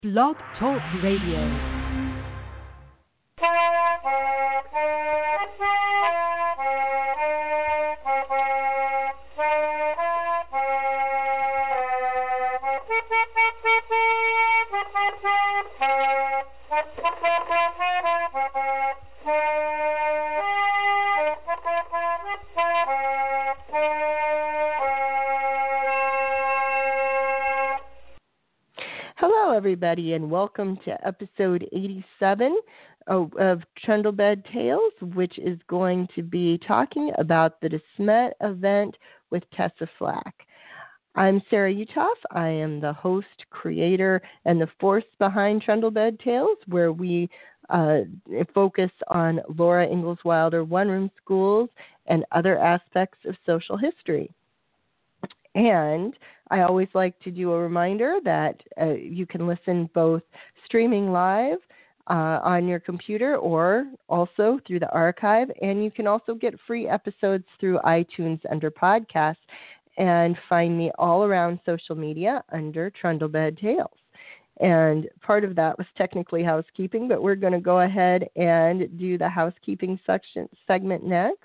Blog Talk Radio. Hello, everybody, and welcome to episode 87 of Trundlebed Tales, which is going to be talking about the DeSmet event with Tessa Flack. I'm Sarah Utoff. I am the host, creator, and the force behind Trundlebed Tales, where we focus on Laura Ingalls Wilder one-room schools and other aspects of social history. And I always like to do a reminder that you can listen both streaming live on your computer or also through the archive. And you can also get free episodes through iTunes under podcasts and find me all around social media under Trundlebed Tales. And part of that was technically housekeeping, but we're going to go ahead and do the housekeeping segment next.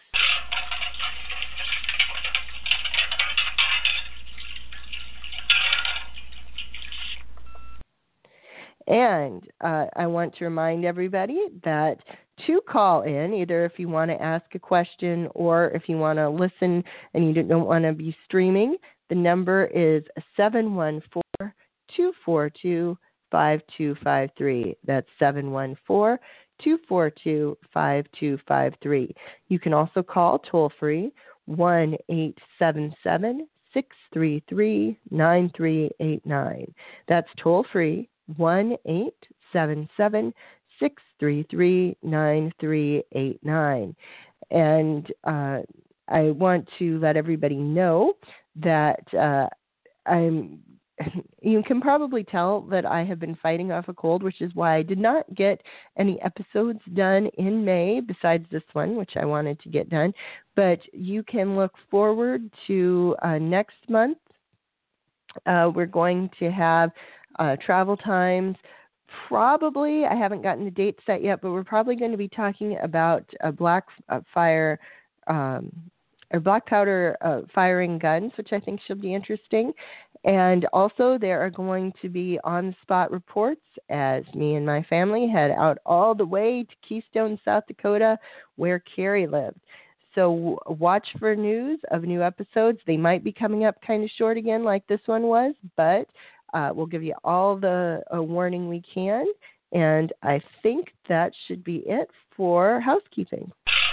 And I want to remind everybody that to call in, either if you want to ask a question or if you want to listen and you don't want to be streaming, the number is 714-242-5253. That's 714-242-5253. You can also call toll-free 1-877-633-9389. That's toll-free 1-877-633-9389. And I want to let everybody know that you can probably tell that I have been fighting off a cold, which is why I did not get any episodes done in May besides this one, which I wanted to get done. But you can look forward to next month. We're going to have travel times. Probably, I haven't gotten the date set yet, but we're probably going to be talking about black powder firing guns, which I think should be interesting. And also, there are going to be on-the-spot reports as me and my family head out all the way to Keystone, South Dakota, where Carrie lived. So watch for news of new episodes. They might be coming up kind of short again like this one was, but we'll give you all the warning we can. And I think that should be it for housekeeping.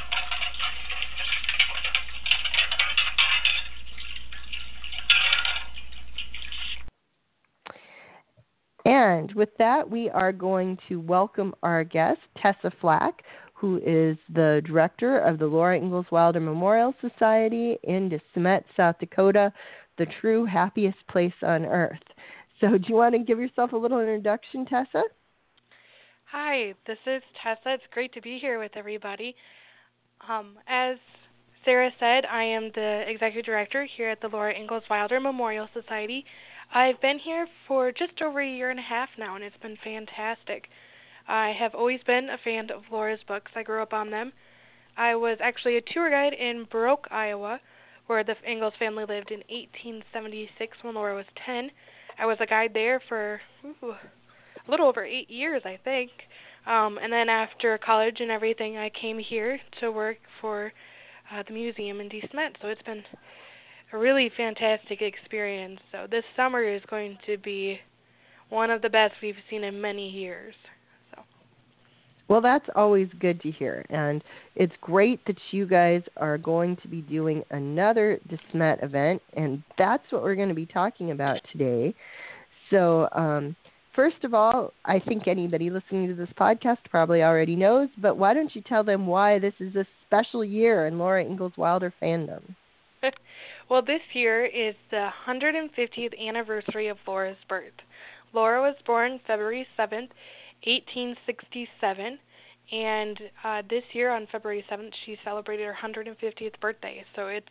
And with that, we are going to welcome our guest, Tessa Flack, who is the director of the Laura Ingalls Wilder Memorial Society in DeSmet, South Dakota, the true happiest place on earth. So do you want to give yourself a little introduction, Tessa? Hi, this is Tessa. It's great to be here with everybody. As Sarah said, I am the executive director here at the Laura Ingalls Wilder Memorial Society. I've been here for just over a year and a half now, and it's been fantastic. I have always been a fan of Laura's books. I grew up on them. I was actually a tour guide in Baroque, Iowa, where the Ingalls family lived in 1876 when Laura was 10. I was a guide there for a little over 8 years, I think. And then after college and everything, I came here to work for the museum in DeSmet. So it's been a really fantastic experience. So this summer is going to be one of the best we've seen in many years. Well, that's always good to hear, and it's great that you guys are going to be doing another DeSmet event, and that's what we're going to be talking about today. So, first of all, I think anybody listening to this podcast probably already knows, but why don't you tell them why this is a special year in Laura Ingalls Wilder fandom? Well, this year is the 150th anniversary of Laura's birth. Laura was born February 7th, 1867, and this year on February 7th she celebrated her 150th birthday, so it's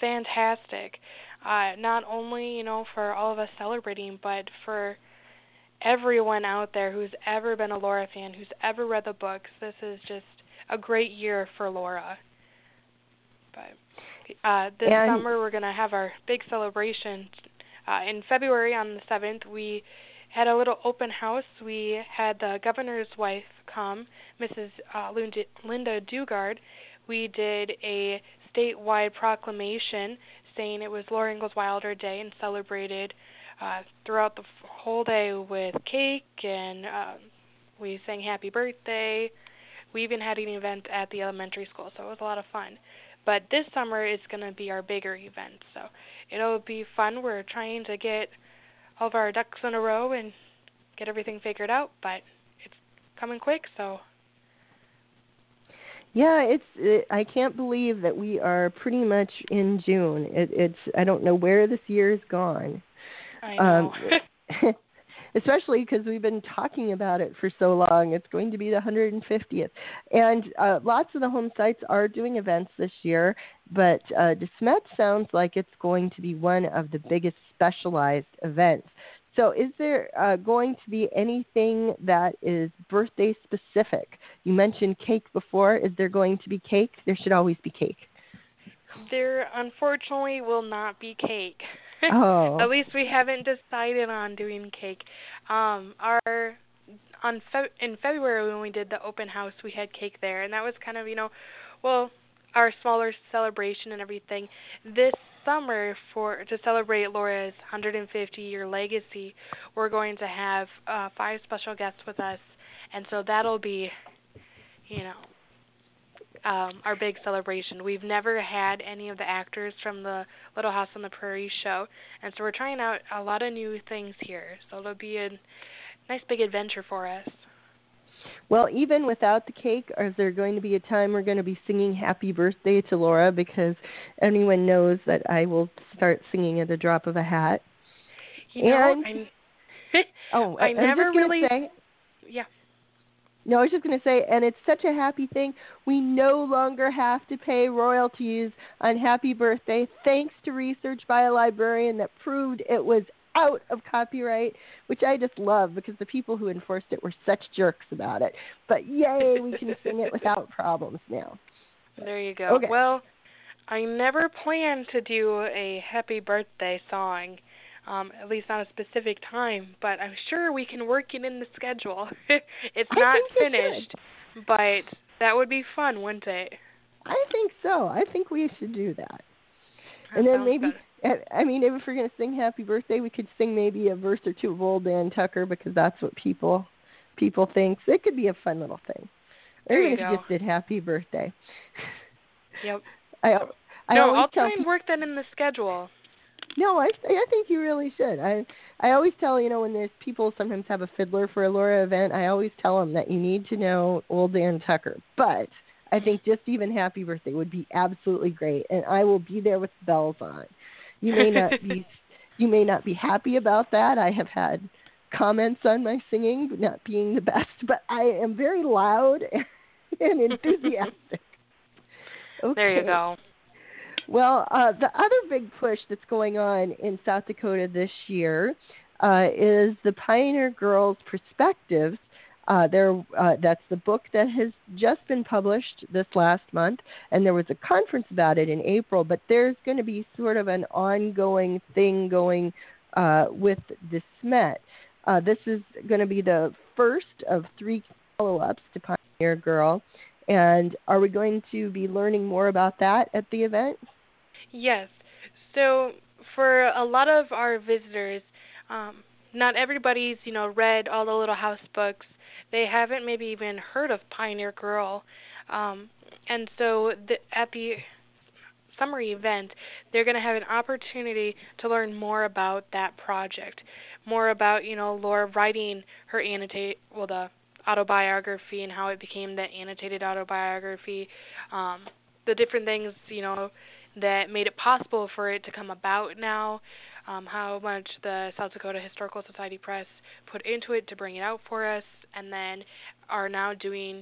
fantastic, not only for all of us celebrating, but for everyone out there who's ever been a Laura fan, who's ever read the books. This is just a great year for Laura. But this summer we're going to have our big celebration. In February on the 7th, we had a little open house. We had the governor's wife come, Mrs. Linda Dugard. We did a statewide proclamation saying it was Laura Ingalls Wilder Day and celebrated throughout the whole day with cake, and we sang happy birthday. We even had an event at the elementary school, so it was a lot of fun. But this summer is going to be our bigger event, so it'll be fun. We're trying to get all of our ducks in a row and get everything figured out, but it's coming quick, so. Yeah, I can't believe that we are pretty much in June. I don't know where this year's gone. I know. Especially because we've been talking about it for so long. It's going to be the 150th. And lots of the home sites are doing events this year, but DeSmet sounds like it's going to be one of the biggest specialized events. So is there going to be anything that is birthday specific? You mentioned cake before. Is there going to be cake? There should always be cake. There unfortunately will not be cake. Oh. At least we haven't decided on doing cake. In February when we did the open house, we had cake there, and that was kind of, our smaller celebration and everything. This summer, to celebrate Laura's 150-year legacy, we're going to have 5 special guests with us, and so that'll be, our big celebration. We've never had any of the actors from the Little House on the Prairie show, and so we're trying out a lot of new things here. So it'll be a nice big adventure for us. Well, even without the cake, is there going to be a time we're going to be singing Happy Birthday to Laura? Because anyone knows that I will start singing at the drop of a hat. I never really... Yeah. No, I was just going to say, and it's such a happy thing, we no longer have to pay royalties on Happy Birthday, thanks to research by a librarian that proved it was out of copyright, which I just love because the people who enforced it were such jerks about it. But yay, we can sing it without problems now. There you go. Okay. Well, I never planned to do a Happy Birthday song. At least not a specific time, but I'm sure we can work it in the schedule. It's not finished, but that would be fun, wouldn't it? I think so. I think we should do that. And then maybe, if we're going to sing Happy Birthday, we could sing maybe a verse or two of Old Dan Tucker because that's what people think. So it could be a fun little thing. There even you if go. you just did Happy Birthday. Yep. I'll try and work that in the schedule. No, I think you really should. I always tell, when there's people sometimes have a fiddler for a Laura event, I always tell them that you need to know Old Dan Tucker. But I think just even Happy Birthday would be absolutely great, and I will be there with bells on. You may not be happy about that. I have had comments on my singing not being the best, but I am very loud and enthusiastic. Okay. There you go. Well, the other big push that's going on in South Dakota this year is the Pioneer Girls Perspectives. That's the book that has just been published this last month, and there was a conference about it in April, but there's going to be sort of an ongoing thing going with DeSmet. This is going to be the first of 3 follow-ups to Pioneer Girl, and are we going to be learning more about that at the event? Yes. So for a lot of our visitors, not everybody's, read all the Little House books. They haven't maybe even heard of Pioneer Girl. And so at the summer event, they're going to have an opportunity to learn more about that project, more about, Laura writing her the autobiography and how it became the annotated autobiography, the different things, that made it possible for it to come about now, how much the South Dakota Historical Society Press put into it to bring it out for us, and then are now doing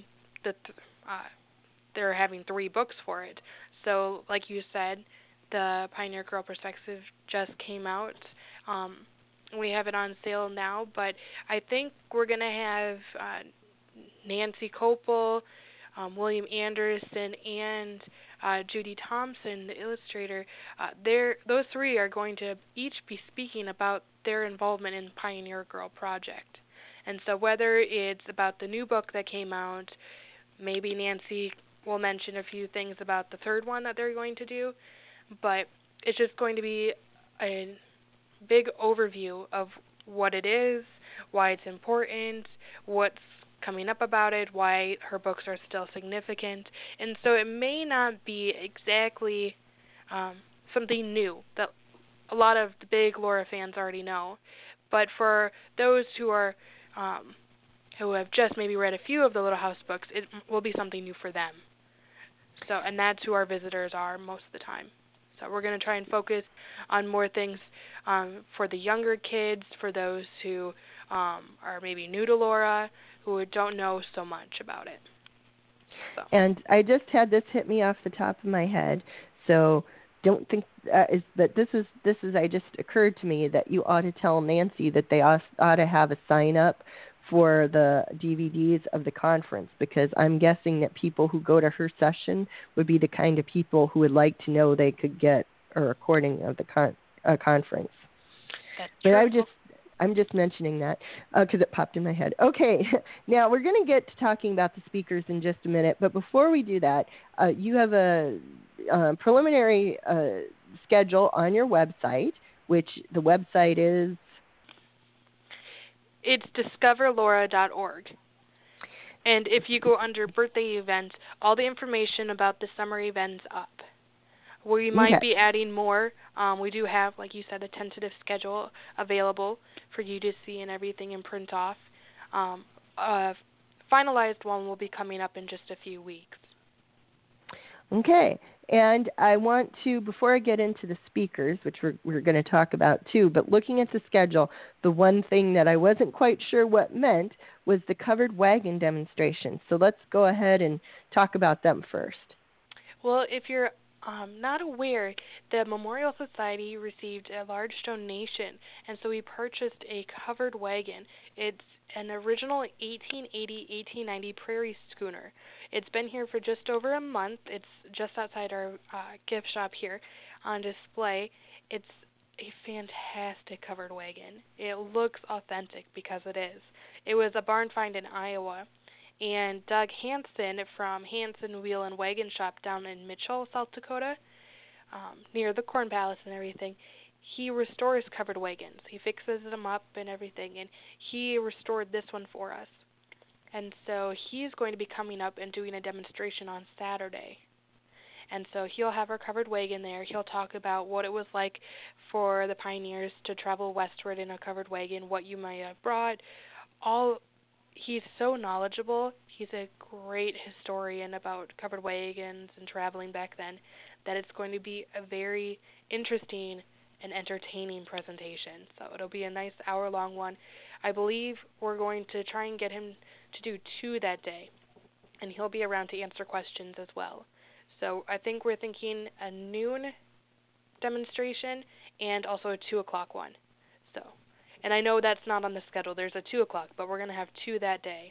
they're having 3 books for it. So, like you said, the Pioneer Girl Perspective just came out We have it on sale now, but I think we're going to have Nancy Copel, William Anderson, and Judy Thompson, the illustrator. Those three are going to each be speaking about their involvement in Pioneer Girl Project. And so whether it's about the new book that came out, maybe Nancy will mention a few things about the third one that they're going to do, but it's just going to be a big overview of what it is, why it's important, what's coming up about it, why her books are still significant. And so it may not be exactly something new that a lot of the big Laura fans already know, but for those who are who have just maybe read a few of the Little House books, it will be something new for them. So, and that's who our visitors are most of the time. So we're going to try and focus on more things for the younger kids, for those who are maybe new to Laura, who don't know so much about it. So. And I just had this hit me off the top of my head, so don't think that this is. I just occurred to me that you ought to tell Nancy that they ought to have a sign up for the DVDs of the conference, because I'm guessing that people who go to her session would be the kind of people who would like to know they could get a recording of the conference. That's but true. I'm just mentioning that because it popped in my head. Okay, now we're going to get to talking about the speakers in just a minute, but before we do that, you have a preliminary schedule on your website, which the website is? It's discoverlaura.org. And if you go under birthday events, all the information about the summer event's up. We might be adding more. We do have, like you said, a tentative schedule available for you to see and everything and print off. A finalized one will be coming up in just a few weeks. Okay. And I want to, before I get into the speakers, which we're going to talk about too, but looking at the schedule, the one thing that I wasn't quite sure what meant was the covered wagon demonstration. So let's go ahead and talk about them first. Well, if you're not aware, the Memorial Society received a large donation, and so we purchased a covered wagon. It's an original 1880-1890 Prairie schooner. It's been here for just over a month. It's just outside our gift shop here on display. It's a fantastic covered wagon. It looks authentic because it is. It was a barn find in Iowa, and Doug Hansen from Hansen Wheel and Wagon Shop down in Mitchell, South Dakota, near the Corn Palace and everything, he restores covered wagons. He fixes them up and everything, and he restored this one for us. And so he's going to be coming up and doing a demonstration on Saturday. And so he'll have our covered wagon there. He'll talk about what it was like for the pioneers to travel westward in a covered wagon, what you might have brought. He's so knowledgeable. He's a great historian about covered wagons and traveling back then that it's going to be a very interesting and entertaining presentation. So it'll be a nice hour-long one. I believe we're going to try and get him to do 2 that day, and he'll be around to answer questions as well. So I think we're thinking a noon demonstration and also a 2 o'clock one. So, and I know that's not on the schedule. There's a 2 o'clock, but we're going to have 2 that day.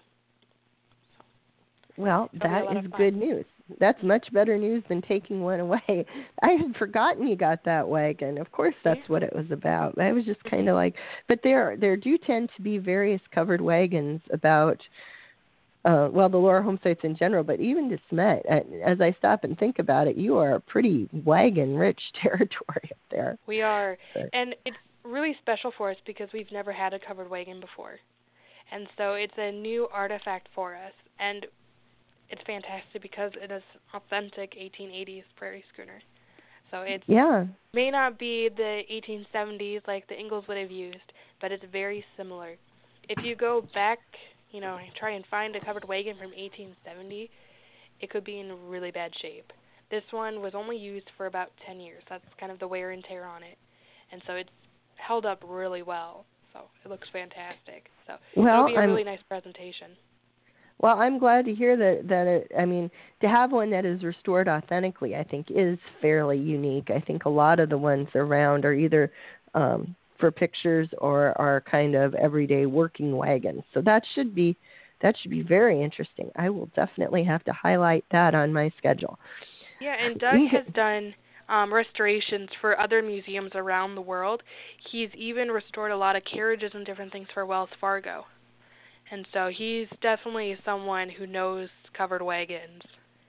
So, well, that is good news. That's much better news than taking one away. I had forgotten you got that wagon. Of course, that's what it was about. I was just kind of like, but there do tend to be various covered wagons about, the Laura home sites in general, but even De Smet. As I stop and think about it, you are a pretty wagon-rich territory up there. We are, and it's really special for us because we've never had a covered wagon before, and so it's a new artifact for us, and it's fantastic because it is authentic 1880s Prairie schooner. So it may not be the 1870s like the Ingalls would have used, but it's very similar. If you go back, try and find a covered wagon from 1870, it could be in really bad shape. This one was only used for about 10 years. That's kind of the wear and tear on it. And so it's held up really well. So it looks fantastic. So it'll be a really nice presentation. Well, I'm glad to hear that to have one that is restored authentically, I think, is fairly unique. I think a lot of the ones around are either for pictures or our kind of everyday working wagons. So that should be very interesting. I will definitely have to highlight that on my schedule. Yeah, and Doug has done restorations for other museums around the world. He's even restored a lot of carriages and different things for Wells Fargo. And so he's definitely someone who knows covered wagons.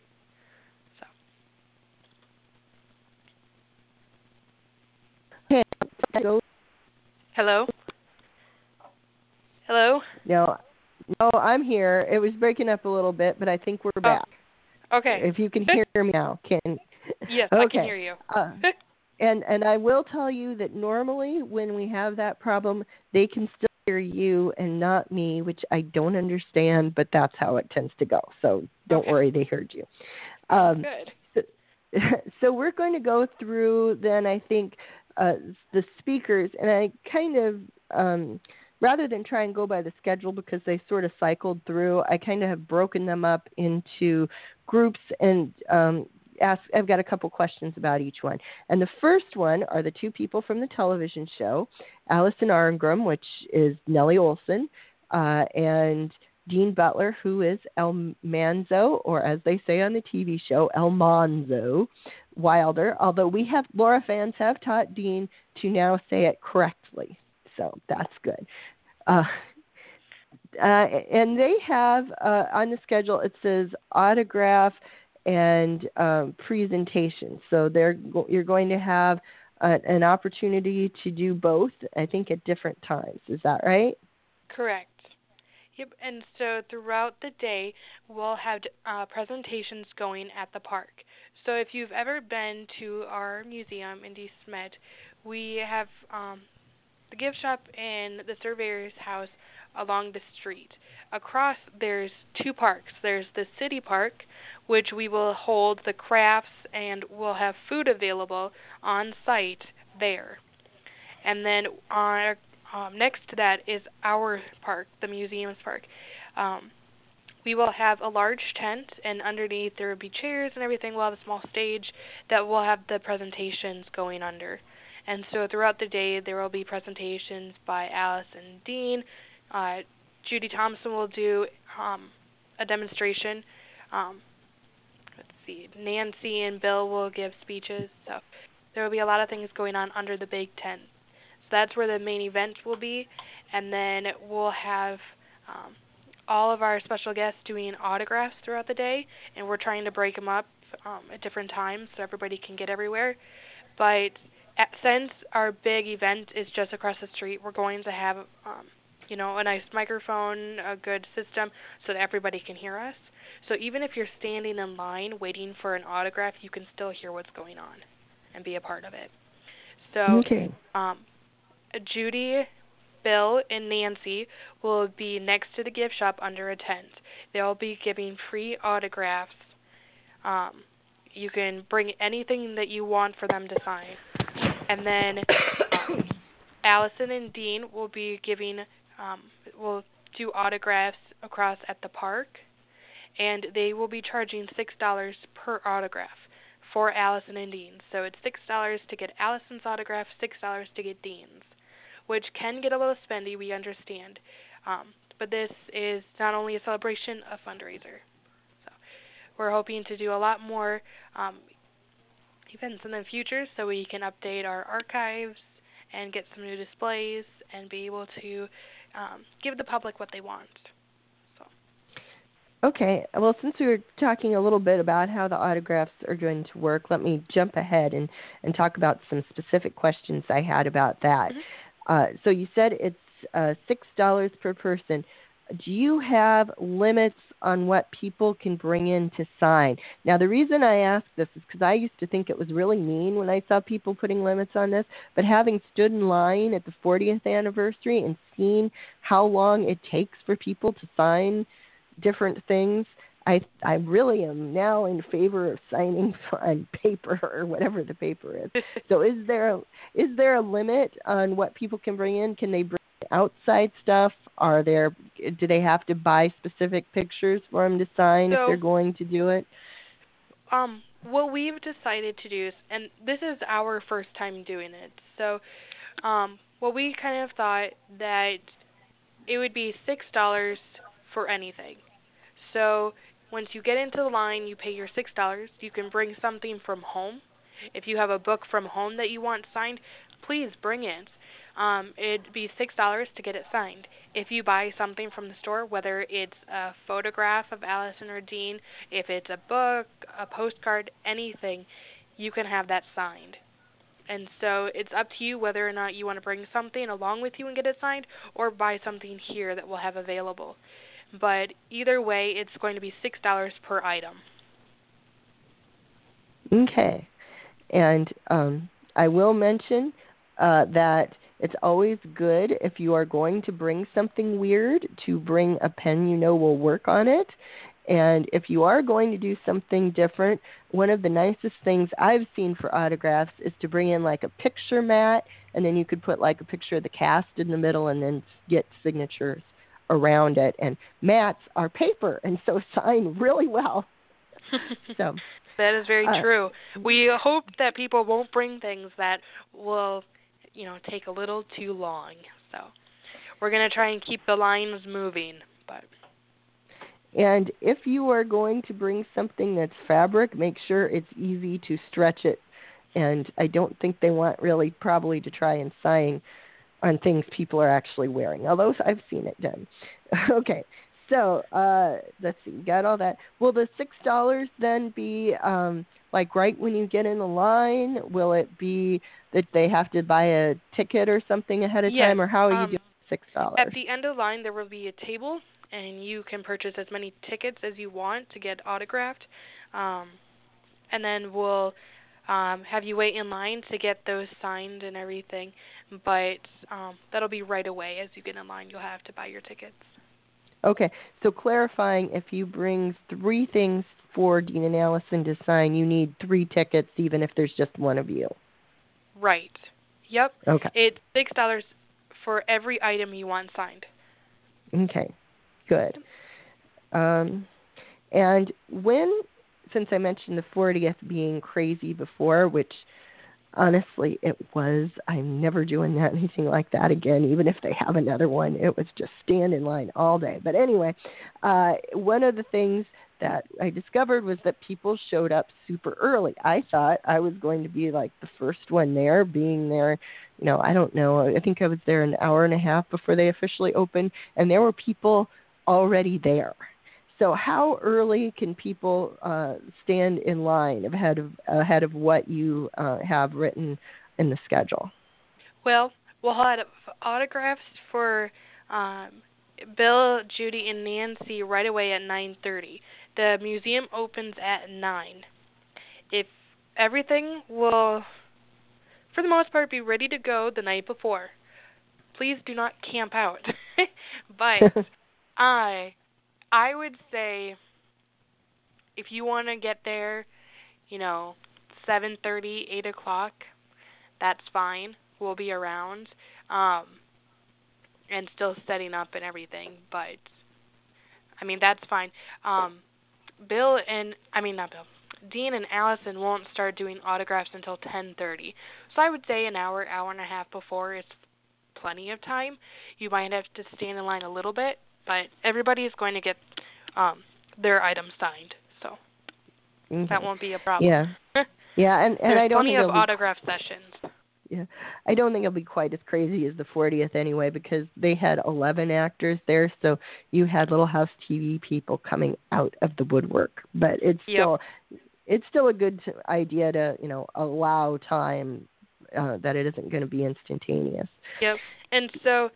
Okay, go. Hello? Hello? No, I'm here. It was breaking up a little bit, but I think we're back. Okay. If you can hear me now, Yes, okay. I can hear you. And I will tell you that normally when we have that problem, they can still hear you and not me, which I don't understand, but that's how it tends to go. So don't worry, they heard you. Good. So we're going to go through then, I think, the speakers, and I kind of, rather than try and go by the schedule because they sort of cycled through, I kind of have broken them up into groups and I've got a couple questions about each one. And the first one are the two people from the television show, Allison Arngrim, which is Nellie Olson, and Dean Butler, who is El Manzo, or as they say on the TV show, El Monzo Wilder, although Laura fans have taught Dean to now say it correctly. So that's good. And they have on the schedule, it says autograph and presentation. So you're going to have an opportunity to do both, I think, at different times. Is that right? Correct. Yep, and so throughout the day, we'll have presentations going at the park. So if you've ever been to our museum in DeSmet, we have the gift shop and the surveyor's house along the street. Across, there's two parks. There's the city park, which we will hold the crafts and we'll have food available on site there. And then next to that is our park, the museum's park. We will have a large tent, and underneath there will be chairs and everything. We'll have a small stage that will have the presentations going under. And so throughout the day, there will be presentations by Alice and Dean. Judy Thompson will do a demonstration. Let's see, Nancy and Bill will give speeches. So there will be a lot of things going on under the big tent. So that's where the main event will be. And then we'll have all of our special guests doing autographs throughout the day. And we're trying to break them up at different times so everybody can get everywhere. But since our big event is just across the street, we're going to have, a nice microphone, a good system, so that everybody can hear us. So even if you're standing in line waiting for an autograph, you can still hear what's going on and be a part of it. So Judy, Bill, and Nancy will be next to the gift shop under a tent. They'll be giving free autographs. You can bring anything that you want for them to sign. And then Allison and Dean will be will do autographs across at the park, and they will be charging $6 per autograph for Allison and Dean. So it's $6 to get Allison's autograph, $6 to get Dean's, which can get a little spendy, we understand. But this is not only a celebration, a fundraiser. So we're hoping to do a lot more events in the future so we can update our archives and get some new displays and be able to give the public what they want. So. Okay. Well, since we were talking a little bit about how the autographs are going to work, let me jump ahead and talk about some specific questions I had about that. Mm-hmm. So you said it's $6 per person. Do you have limits on what people can bring in to sign? Now, the reason I ask this is because I used to think it was really mean when I saw people putting limits on this, but having stood in line at the 40th anniversary and seen how long it takes for people to sign different things, I really am now in favor of signing on paper or whatever the paper is. So is there a limit on what people can bring in? Can they bring outside stuff? Do they have to buy specific pictures for them to sign if they're going to do it? What we've decided to do is, and this is our first time doing it, so Well, we kind of thought that it would be $6 for anything. So once you get into the line, you pay your $6. You can bring something from home. If you have a book from home that you want signed, please bring it. It'd be $6 to get it signed. If you buy something from the store, whether it's a photograph of Allison or Dean, if it's a book, a postcard, anything, you can have that signed. And so it's up to you whether or not you want to bring something along with you and get it signed, or buy something here that we'll have available. But either way, it's going to be $6 per item. Okay. And I will mention that it's always good if you are going to bring something weird to bring a pen you know will work on it. And if you are going to do something different, one of the nicest things I've seen for autographs is to bring in like a picture mat, and then you could put like a picture of the cast in the middle and then get signatures around it. And mats are paper, and so sign really well. So that is very true. We hope that people won't bring things that will, take a little too long. So we're going to try and keep the lines moving. And if you are going to bring something that's fabric, make sure it's easy to stretch it. And I don't think they want really probably to try and sign on things people are actually wearing, although I've seen it done. Okay, so let's see, got all that. Will the $6 then be like right when you get in the line? Will it be that they have to buy a ticket or something ahead of time, or how are you doing $6? At the end of the line, there will be a table, and you can purchase as many tickets as you want to get autographed. And then we'll have you wait in line to get those signed and everything. But that'll be right away. As you get in line, you'll have to buy your tickets. Okay, so clarifying, if you bring 3 things for Dean and Allison to sign, you need 3 tickets even if there's just one of you. Right. Yep. Okay. It's $6 for every item you want signed. Okay, good. And since I mentioned the 40th being crazy before, which honestly it was, I'm never doing anything like that again, even if they have another one. It was just stand in line all day. But anyway, one of the things that I discovered was that people showed up super early. I thought I was going to be like the first one there, being there, I don't know, I think I was there an hour and a half before they officially opened, and there were people already there. So how early can people stand in line ahead of what you have written in the schedule? Well, we'll have autographs for Bill, Judy, and Nancy right away at 9:30. The museum opens at 9. If everything will, for the most part, be ready to go the night before, please do not camp out. But I would say if you want to get there, 7:30, 8 o'clock, that's fine. We'll be around and still setting up and everything. But, that's fine. Dean and Allison won't start doing autographs until 10:30. So I would say an hour and a half before is plenty of time. You might have to stand in line a little bit, but everybody is going to get their items signed, so that won't be a problem. Yeah, yeah, and I don't think think plenty of autograph sessions. Yeah, I don't think it'll be quite as crazy as the 40th anyway, because they had 11 actors there, so you had Little House TV people coming out of the woodwork. But it's still a good idea to allow time that it isn't going to be instantaneous. Yep, and so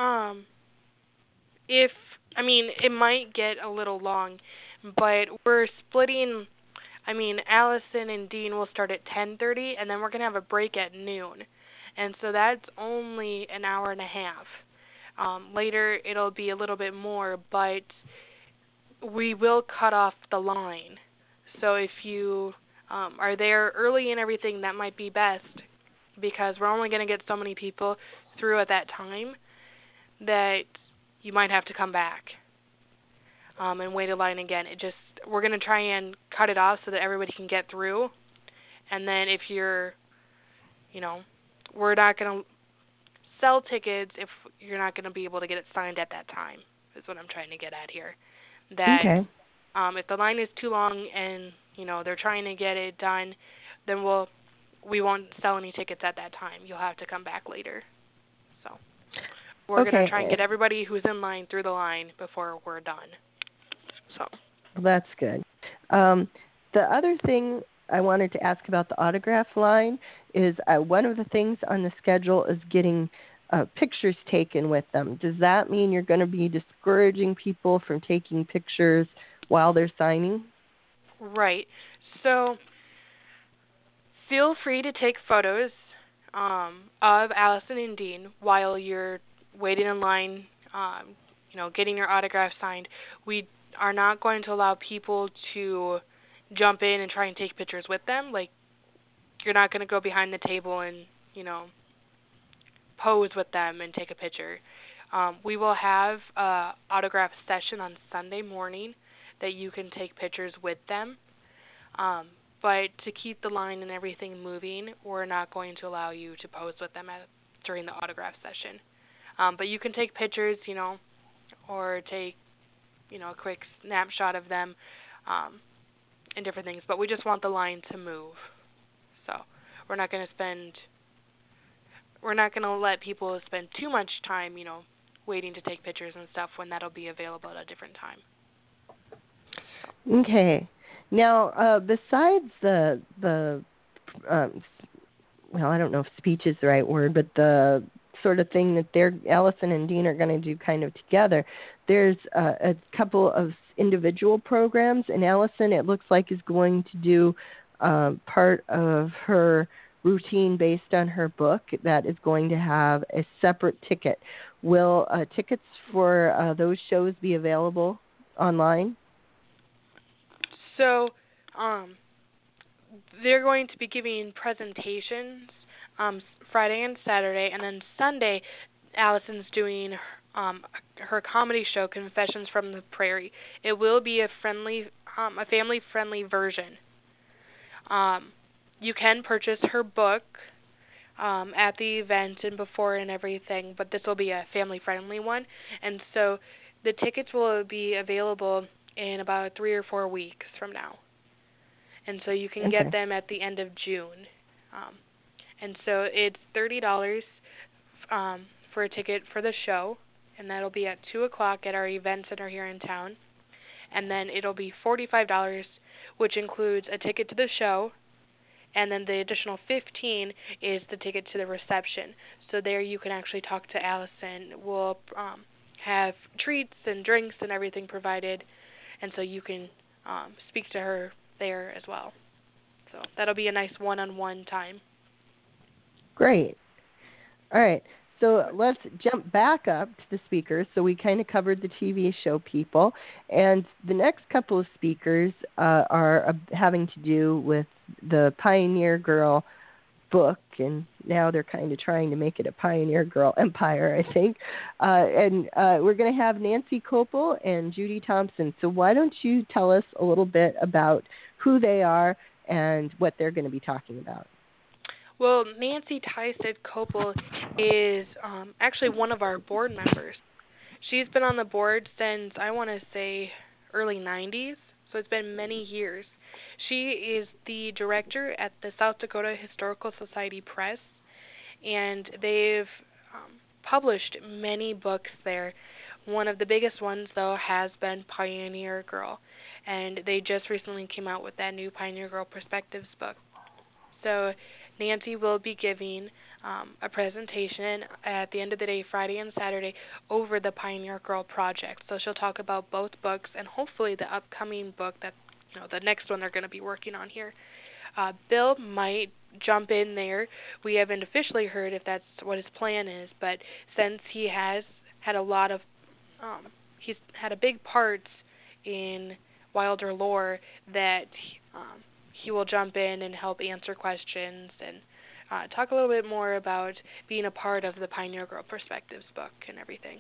it might get a little long, but we're splitting. Allison and Dean will start at 10:30, and then we're going to have a break at noon. And so that's only an hour and a half. Later, it'll be a little bit more, but we will cut off the line. So if you are there early and everything, that might be best, because we're only going to get so many people through at that time that you might have to come back and wait in line again. We're going to try and cut it off so that everybody can get through. And then if you're, we're not going to sell tickets if you're not going to be able to get it signed at that time, is what I'm trying to get at here. That Okay. if the line is too long and, they're trying to get it done, then we won't sell any tickets at that time. You'll have to come back later. So we're going to try and get everybody who's in line through the line before we're done. So that's good. The other thing I wanted to ask about the autograph line is one of the things on the schedule is getting pictures taken with them. Does that mean you're going to be discouraging people from taking pictures while they're signing? Right. So feel free to take photos of Allison and Dean while you're waiting in line, getting your autograph signed. We are not going to allow people to jump in and try and take pictures with them. Like, you're not going to go behind the table and, pose with them and take a picture. We will have an autograph session on Sunday morning that you can take pictures with them. But to keep the line and everything moving, we're not going to allow you to pose with them during the autograph session. But you can take pictures, or take, a quick snapshot of them and different things. But we just want the line to move. So we're not going to let people spend too much time, waiting to take pictures and stuff when that'll be available at a different time. Okay. Now, besides the well, I don't know if speech is the right word, but the sort of thing that Allison and Dean are going to do kind of together, there's a couple of individual programs, and Allison, it looks like, is going to do part of her routine based on her book that is going to have a separate ticket. Will tickets for those shows be available online? So they're going to be giving presentations Friday and Saturday, and then Sunday Allison's doing her comedy show, Confessions from the Prairie. It will be a family-friendly version. You can purchase her book at the event and before and everything, but this will be a family-friendly one. And so the tickets will be available in about 3 or 4 weeks from now. And so you can get them at the end of June. And so it's $30 for a ticket for the show, and that'll be at 2 o'clock at our event center here in town. And then it'll be $45, which includes a ticket to the show, and then the additional $15 is the ticket to the reception. So there you can actually talk to Allison. We'll have treats and drinks and everything provided, and so you can speak to her there as well. So that'll be a nice one-on-one time. Great. All right. So let's jump back up to the speakers. So we kind of covered the TV show people. And the next couple of speakers are having to do with the Pioneer Girl book. And now they're kind of trying to make it a Pioneer Girl empire, I think. And we're going to have Nancy Kopel and Judy Thompson. So why don't you tell us a little bit about who they are and what they're going to be talking about? Well, Nancy Tysett Kopel is actually one of our board members. She's been on the board since, I want to say, early 90s, so it's been many years. She is the director at the South Dakota Historical Society Press, and they've published many books there. One of the biggest ones, though, has been Pioneer Girl, and they just recently came out with that new Pioneer Girl Perspectives book. So Nancy will be giving a presentation at the end of the day, Friday and Saturday, over the Pioneer Girl project. So she'll talk about both books and hopefully the upcoming book that, the next one they're going to be working on here. Bill might jump in there. We haven't officially heard if that's what his plan is, but since he has had he's had a big part in Wilder lore, that he will jump in and help answer questions and talk a little bit more about being a part of the Pioneer Girl Perspectives book and everything.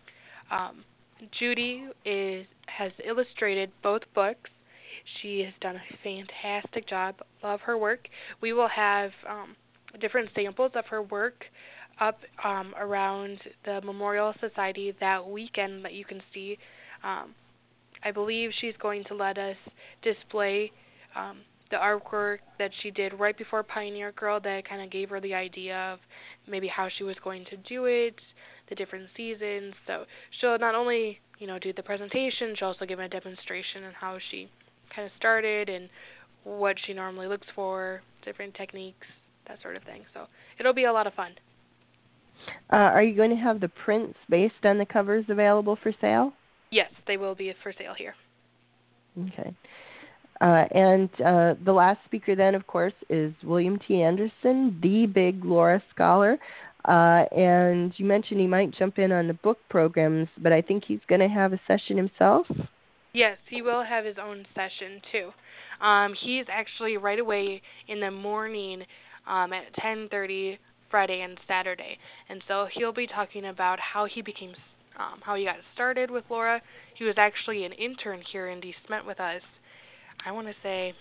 Judy has illustrated both books. She has done a fantastic job. Love her work. We will have different samples of her work up around the Memorial Society that weekend that you can see. Um, I believe she's going to let us display the artwork that she did right before Pioneer Girl that kind of gave her the idea of maybe how she was going to do it, the different seasons. So she'll not only, do the presentation, she'll also give a demonstration on how she kind of started and what she normally looks for, different techniques, that sort of thing. So it'll be a lot of fun. Are you going to have the prints based on the covers available for sale? Yes, they will be for sale here. Okay. And the last speaker then, of course, is William T. Anderson, the big Laura scholar. And you mentioned he might jump in on the book programs, but I think he's going to have a session himself. Yes, he will have his own session, too. He's actually right away in the morning at 10:30 Friday and Saturday. And so he'll be talking about how he became, how he got started with Laura. He was actually an intern here in DeSmet with us, I want to say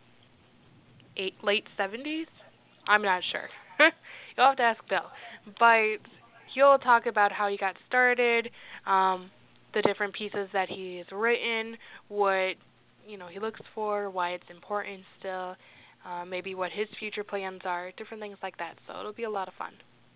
late 70s? I'm not sure. You'll have to ask Bill. But he'll talk about how he got started, the different pieces that he's written, what he looks for, why it's important still, maybe what his future plans are, different things like that. So it'll be a lot of fun.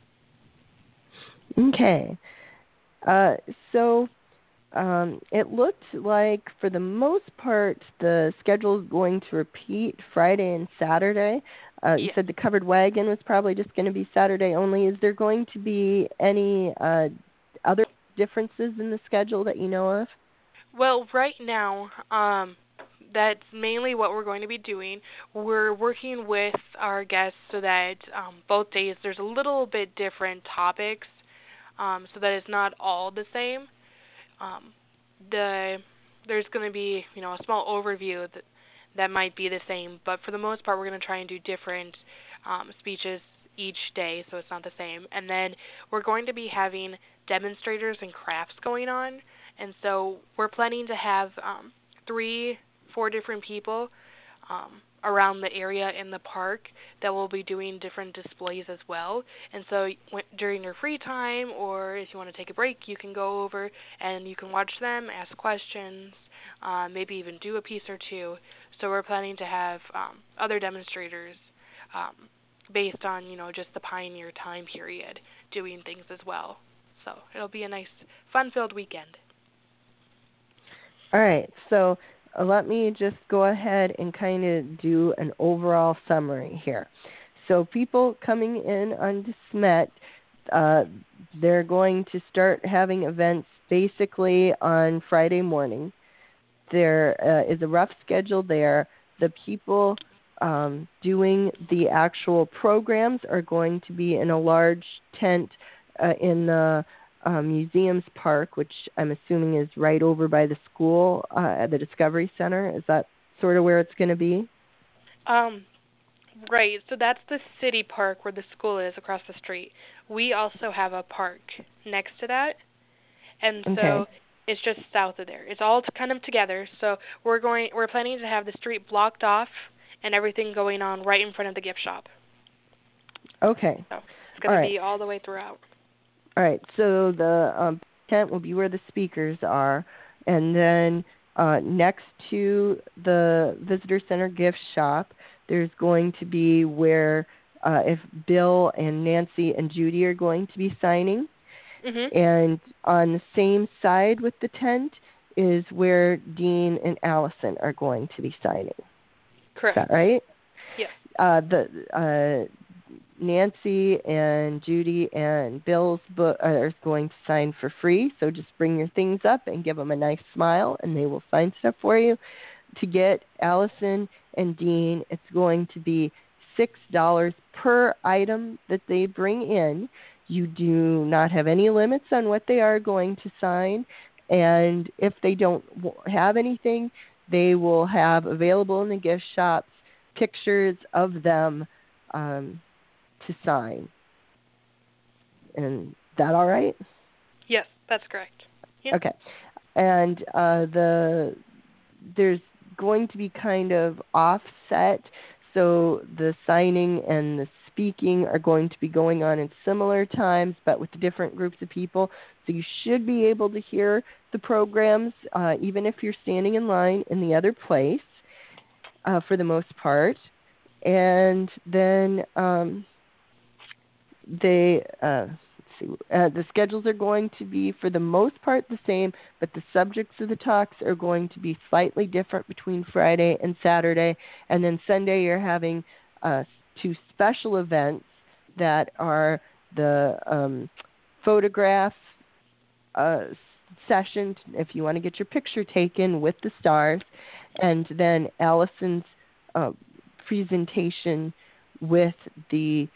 Okay. So it looked like, for the most part, the schedule is going to repeat Friday and Saturday. You said the covered wagon was probably just going to be Saturday only. Is there going to be any other differences in the schedule that you know of? Well, right now, that's mainly what we're going to be doing. We're working with our guests so that both days there's a little bit different topics, so that it's not all the same. There's going to be, a small overview that might be the same, but for the most part, we're going to try and do different speeches each day, so it's not the same. And then we're going to be having demonstrators and crafts going on, and so we're planning to have 3-4 different people around the area in the park that will be doing different displays as well. And so during your free time, or if you want to take a break, you can go over and you can watch them, ask questions, maybe even do a piece or two. So we're planning to have other demonstrators based on, just the Pioneer time period doing things as well. So it'll be a nice, fun-filled weekend. All right. So let me just go ahead and kind of do an overall summary here. So people coming in on DeSmet, they're going to start having events basically on Friday morning. There is a rough schedule there. The people doing the actual programs are going to be in a large tent in the Museums Park, which I'm assuming is right over by the school at the Discovery Center. Is that sort of where it's going to be? Right. So that's the city park where the school is across the street. We also have a park next to that, and so it's just south of there. It's all kind of together. So we're planning to have the street blocked off and everything going on right in front of the gift shop. Okay. So it's going to be all the way throughout. All right, so the tent will be where the speakers are, and then next to the Visitor Center gift shop, there's going to be where if Bill and Nancy and Judy are going to be signing, and on the same side with the tent is where Dean and Allison are going to be signing. Correct. Is that right? Yes. Nancy and Judy and Bill's book are going to sign for free, so just bring your things up and give them a nice smile, and they will sign stuff for you. To get Allison and Dean, it's going to be $6 per item that they bring in. You do not have any limits on what they are going to sign, and if they don't have anything, they will have available in the gift shops pictures of them to sign. And that all right? Yes, that's correct. Yep. Okay. And there's going to be kind of offset, so the signing and the speaking are going to be going on in similar times, but with different groups of people. So you should be able to hear the programs, even if you're standing in line in the other place, for the most part. And then the schedules are going to be, for the most part, the same, but the subjects of the talks are going to be slightly different between Friday and Saturday. And then Sunday you're having 2 special events that are the photograph session, if you want to get your picture taken with the stars, and then Allison's presentation with the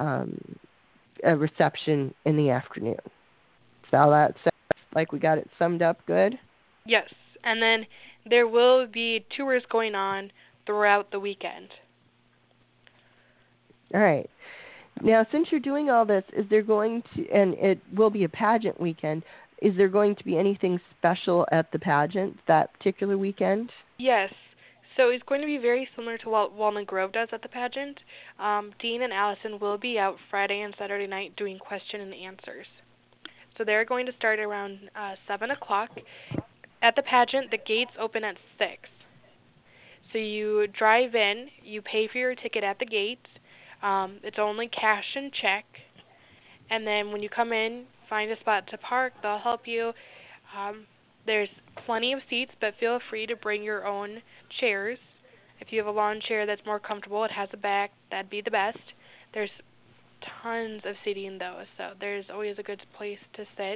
reception in the afternoon. So that sounds like we got it summed up good? Yes, and then there will be tours going on throughout the weekend. All right. Now, since you're doing all this, is there going to, and it will be a pageant weekend, is there going to be anything special at the pageant that particular weekend? Yes. So it's going to be very similar to what Walnut Grove does at the pageant. Dean and Allison will be out Friday and Saturday night doing question and answers. So they're going to start around 7 o'clock. At the pageant, the gates open at 6. So you drive in, you pay for your ticket at the gate. It's only cash and check. And then when you come in, find a spot to park. They'll help you. There's plenty of seats, but feel free to bring your own chairs. If you have a lawn chair that's more comfortable, it has a back, that'd be the best. There's tons of seating, though, so there's always a good place to sit.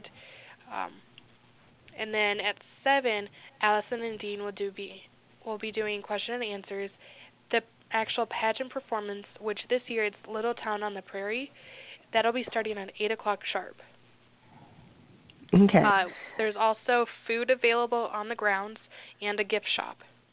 And then at 7, Allison and Dean will be doing question and answers. The actual pageant performance, which this year it's Little Town on the Prairie, that'll be starting at 8 o'clock sharp. Okay. There's also food available on the grounds and a gift shop.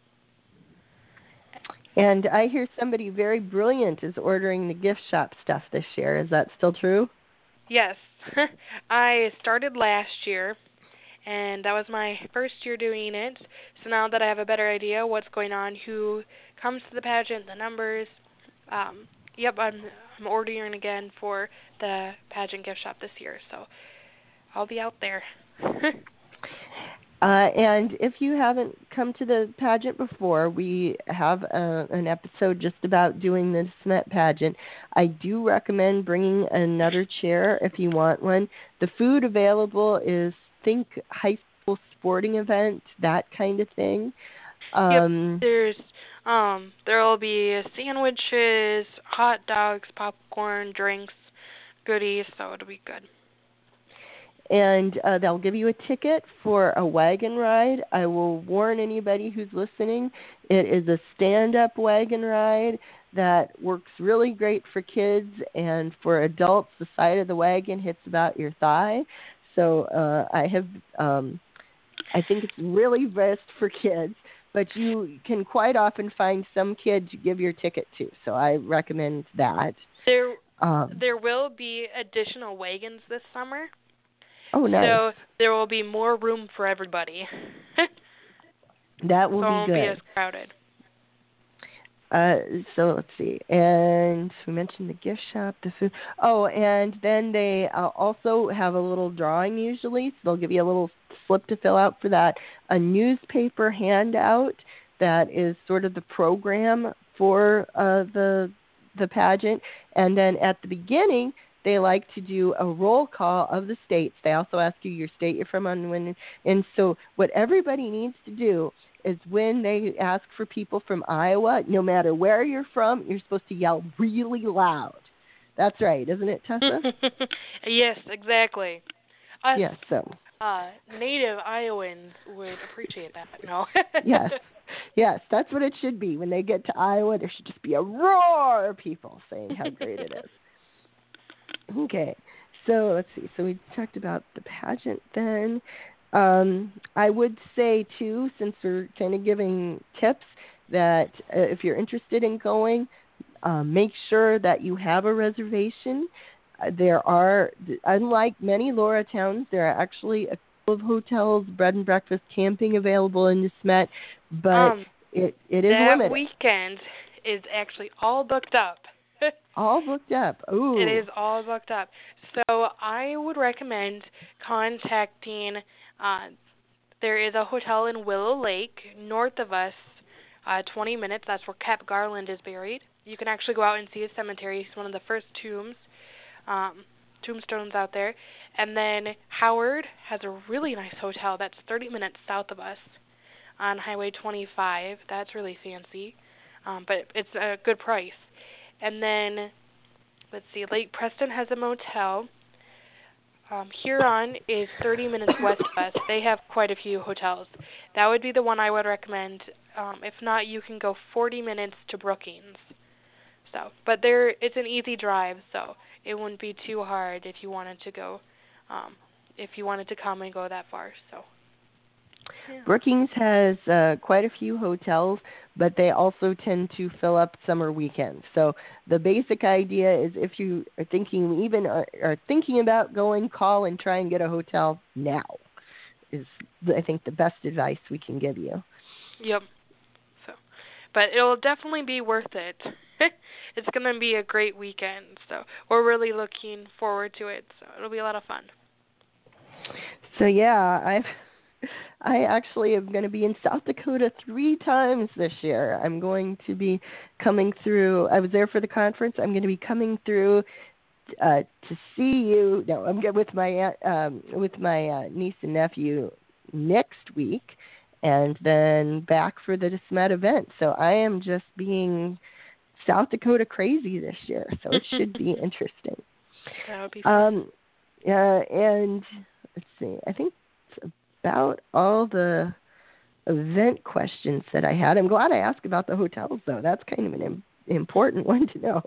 And I hear somebody very brilliant is ordering the gift shop stuff this year. Is that still true? Yes. I started last year, and that was my first year doing it. So now that I have a better idea what's going on, who comes to the pageant, the numbers, I'm ordering again for the pageant gift shop this year. So I'll be out there. And if you haven't come to the pageant before, we have an episode just about doing the DeSmet pageant. I do recommend bringing another chair if you want one. The food available is, think high school sporting event, that kind of thing. Yep, there will be sandwiches, hot dogs, popcorn, drinks, goodies, so it'll be good. And they'll give you a ticket for a wagon ride. I will warn anybody who's listening, it is a stand-up wagon ride that works really great for kids, and for adults, the side of the wagon hits about your thigh. So I think it's really best for kids, but you can quite often find some kids you give your ticket to, so I recommend that. There will be additional wagons this summer. Oh, nice. So there will be more room for everybody. That will be good. So it won't be as crowded. So let's see. And we mentioned the gift shop, the food. Oh, and then they also have a little drawing usually. So they'll give you a little slip to fill out for that. A newspaper handout that is sort of the program for the pageant. And then at the beginning, they like to do a roll call of the states. They also ask you your state you're from and so what everybody needs to do is when they ask for people from Iowa, no matter where you're from, you're supposed to yell really loud. That's right, isn't it, Tessa? Yes, exactly. Yes, so. Native Iowans would appreciate that. No. Yes, that's what it should be. When they get to Iowa, there should just be a roar of people saying how great it is. Okay, so let's see. So we talked about the pageant then. I would say, too, since we're kind of giving tips, that if you're interested in going, make sure that you have a reservation. There are, unlike many Laura towns, there are actually a couple of hotels, bread and breakfast, camping available in DeSmet, but it is limited. That weekend is actually all booked up. All booked up. Ooh. It is all booked up. So I would recommend contacting, there is a hotel in Willow Lake, north of us, 20 minutes. That's where Cap Garland is buried. You can actually go out and see his cemetery. He's one of the first tombstones out there. And then Howard has a really nice hotel that's 30 minutes south of us on Highway 25. That's really fancy, but it's a good price. And then, let's see, Lake Preston has a motel. Huron is 30 minutes west of us. They have quite a few hotels. That would be the one I would recommend. If not, you can go 40 minutes to Brookings. So, but it's an easy drive, so it wouldn't be too hard if you wanted to go, if you wanted to come and go that far. So. Yeah. Brookings has quite a few hotels, but they also tend to fill up summer weekends. So the basic idea is if you are are thinking about going, call and try and get a hotel now is, I think, the best advice we can give you. Yep. So, but it'll definitely be worth it. It's going to be a great weekend, so we're really looking forward to it. So it'll be a lot of fun. So yeah, I actually am going to be in South Dakota 3 times this year. I'm going to be coming through. I was there for the conference. I'm going to be coming through to see you. No, I'm with my niece and nephew next week, and then back for the DeSmet event. So I am just being South Dakota crazy this year. So it should be interesting. That would be fun. And let's see. I think it's about all the event questions that I had. I'm glad I asked about the hotels, though. That's kind of an important one to know.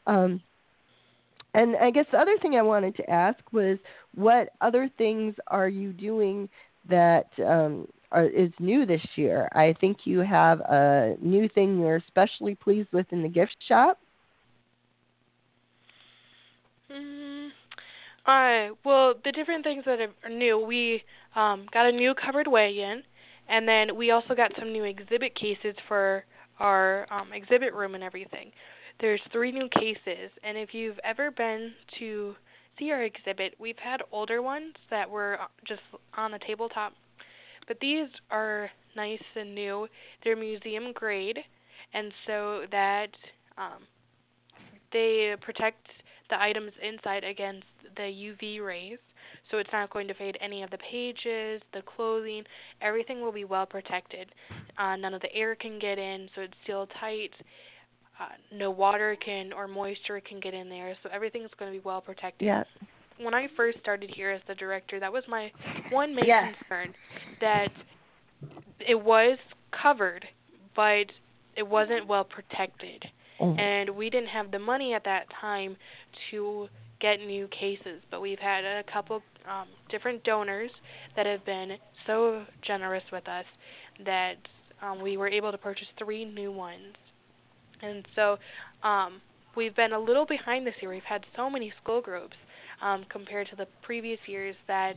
And I guess the other thing I wanted to ask was, what other things are you doing that is new this year? I think you have a new thing you're especially pleased with in the gift shop. Well, the different things that are new, we got a new covered weigh-in, and then we also got some new exhibit cases for our exhibit room and everything. There's 3 new cases, and if you've ever been to see our exhibit, we've had older ones that were just on a tabletop, but these are nice and new. They're museum grade, and so that they protect the items inside against the UV rays, so it's not going to fade any of the pages, the clothing. Everything will be well protected. None of the air can get in, so it's sealed tight. No water or moisture can get in there, so everything's going to be well protected. Yeah. When I first started here as the director, that was my one main concern, that it was covered, but it wasn't well protected. And we didn't have the money at that time to get new cases, but we've had a couple different donors that have been so generous with us that we were able to purchase 3 new ones. And so we've been a little behind this year. We've had so many school groups compared to the previous years that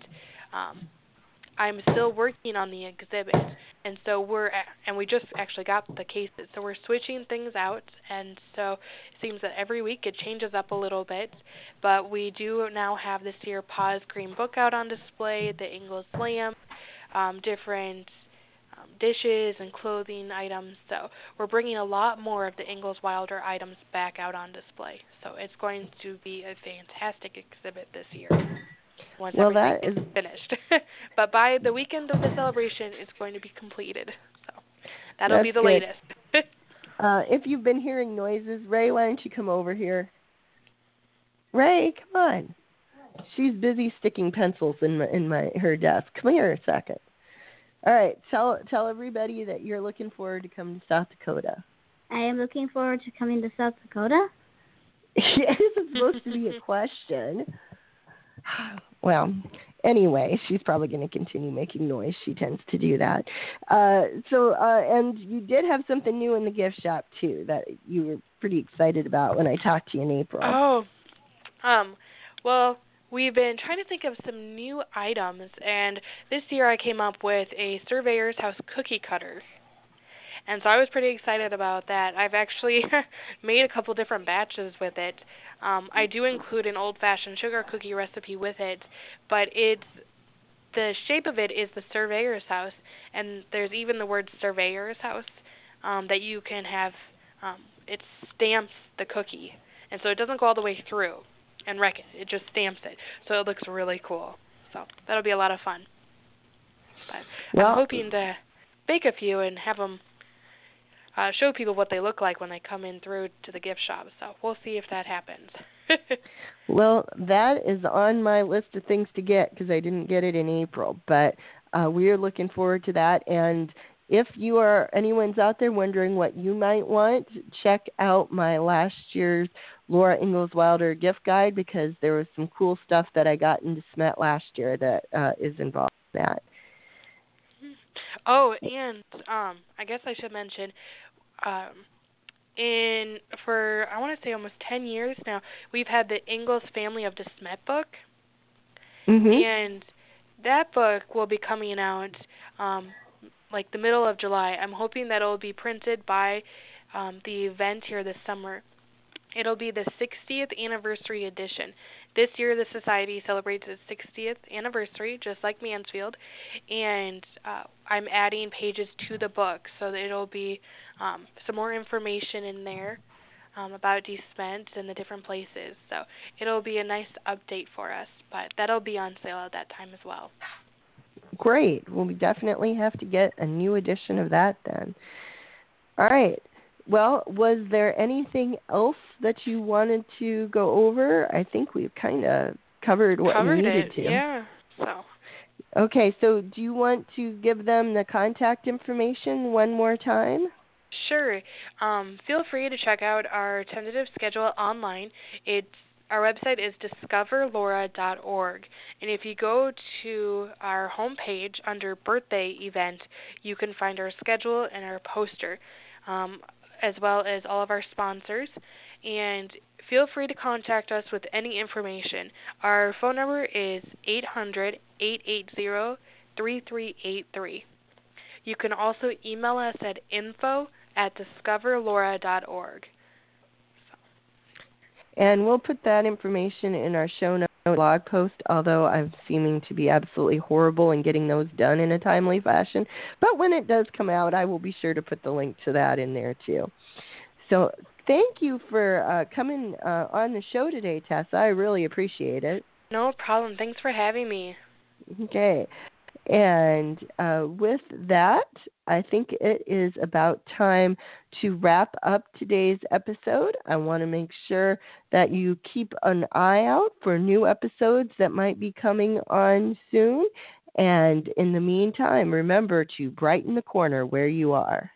I'm still working on the exhibit, and so we just actually got the cases, so we're switching things out, and so it seems that every week it changes up a little bit, but we do now have this year Pa's Green Book out on display, the Ingalls lamp, different dishes and clothing items, so we're bringing a lot more of the Ingalls Wilder items back out on display, so it's going to be a fantastic exhibit this year. Once everything is finished. But by the weekend of the celebration, it's going to be completed. So that'll be the latest. If you've been hearing noises, Ray, why don't you come over here? Ray, come on. She's busy sticking pencils in her desk. Come here a second. All right, tell everybody that you're looking forward to coming to South Dakota. I am looking forward to coming to South Dakota. It isn't supposed to be a question. Well, anyway, she's probably going to continue making noise. She tends to do that. And you did have something new in the gift shop, too, that you were pretty excited about when I talked to you in April. Well, we've been trying to think of some new items, and this year I came up with a Surveyor's House cookie cutter. And so I was pretty excited about that. I've actually made a couple different batches with it. I do include an old-fashioned sugar cookie recipe with it, but the shape of it is the surveyor's house, and there's even the word surveyor's house that you can have. It stamps the cookie, and so it doesn't go all the way through and wreck it. It just stamps it, so it looks really cool. So that'll be a lot of fun. But I'm hoping to bake a few and have them show people what they look like when they come in through to the gift shop. So we'll see if that happens. Well, that is on my list of things to get because I didn't get it in April. But we are looking forward to that. And if anyone's out there wondering what you might want, check out my last year's Laura Ingalls Wilder gift guide because there was some cool stuff that I got in DeSmet last year that is involved in that. Oh, and I guess I should mention, for I want to say almost 10 years now, we've had the Ingalls Family of DeSmet book, and that book will be coming out like the middle of July. I'm hoping that it will be printed by the event here this summer. It'll be the 60th anniversary edition. This year, the Society celebrates its 60th anniversary, just like Mansfield, and I'm adding pages to the book, so that it'll be some more information in there about DeSmet and the different places. So it'll be a nice update for us, but that'll be on sale at that time as well. Great. Well, we definitely have to get a new edition of that then. All right. Well, was there anything else that you wanted to go over? I think we've kind of covered what we needed to. Yeah. So. Okay, so do you want to give them the contact information one more time? Sure. Feel free to check out our tentative schedule online. Our website is discoverlaura.org, and if you go to our homepage under birthday event, you can find our schedule and our poster, as well as all of our sponsors, and feel free to contact us with any information. Our phone number is 800-880-3383. You can also email us at info@discoverlaura.org. And we'll put that information in our show notes blog post, although I'm seeming to be absolutely horrible in getting those done in a timely fashion. But when it does come out, I will be sure to put the link to that in there too. So thank you for coming on the show today, Tessa. I really appreciate it. No problem. Thanks for having me. Okay. And with that, I think it is about time to wrap up today's episode. I want to make sure that you keep an eye out for new episodes that might be coming on soon. And in the meantime, remember to brighten the corner where you are.